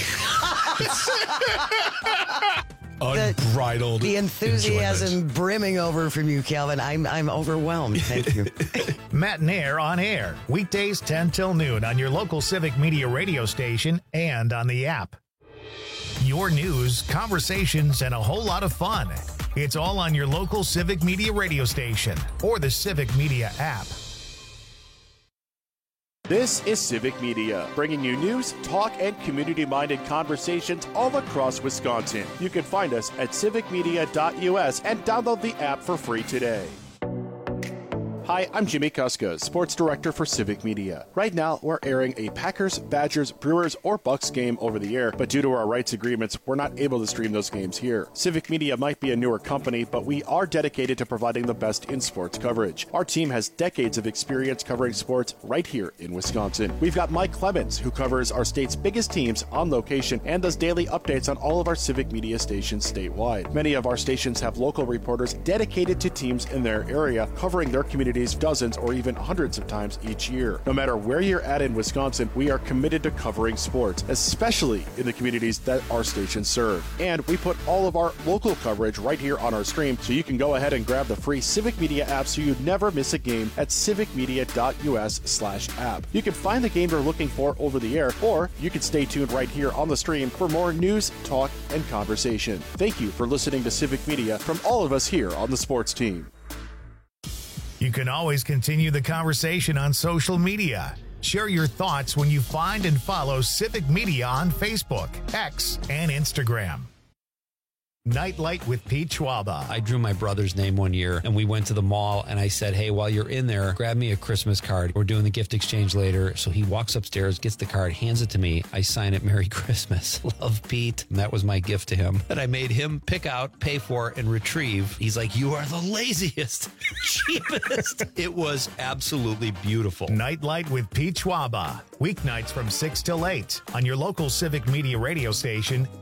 Unbridled. The enthusiasm enjoyment. brimming over from you, Calvin. I'm overwhelmed. Thank you. Matt Nair on Air. Weekdays 10 till noon on your local Civic Media radio station and on the app. Your news, conversations, and a whole lot of fun. It's all on your local Civic Media radio station or the Civic Media app. This is Civic Media, bringing you news, talk, and community-minded conversations all across Wisconsin. You can find us at civicmedia.us and download the app for free today. Hi, I'm Jimmy Kuska, Sports Director for Civic Media. Right now, we're airing a Packers, Badgers, Brewers, or Bucks game over the air, but due to our rights agreements, we're not able to stream those games here. Civic Media might be a newer company, but we are dedicated to providing the best in sports coverage. Our team has decades of experience covering sports right here in Wisconsin. We've got Mike Clemens, who covers our state's biggest teams on location and does daily updates on all of our Civic Media stations statewide. Many of our stations have local reporters dedicated to teams in their area, covering their communities dozens or even hundreds of times each year. No matter where you're at in Wisconsin, we are committed to covering sports, especially in the communities that our stations serve. And we put all of our local coverage right here on our stream, so you can go ahead and grab the free Civic Media app so you never miss a game at civicmedia.us/app. You can find the game you're looking for over the air, or you can stay tuned right here on the stream for more news, talk, and conversation. Thank you for listening to Civic Media from all of us here on the sports team. You can always continue the conversation on social media. Share your thoughts when you find and follow Civic Media on Facebook, X, and Instagram. Nightlight with Pete Schwaba. I drew my brother's name one year, and we went to the mall, and I said, hey, while you're in there, grab me a Christmas card. We're doing the gift exchange later. So he walks upstairs, gets the card, hands it to me. I sign it, Merry Christmas. Love, Pete. And that was my gift to him. And I made him pick out, pay for, and retrieve. He's like, you are the laziest, cheapest. It was absolutely beautiful. Nightlight with Pete Schwaba. Weeknights from 6 till 8 on your local Civic Media radio station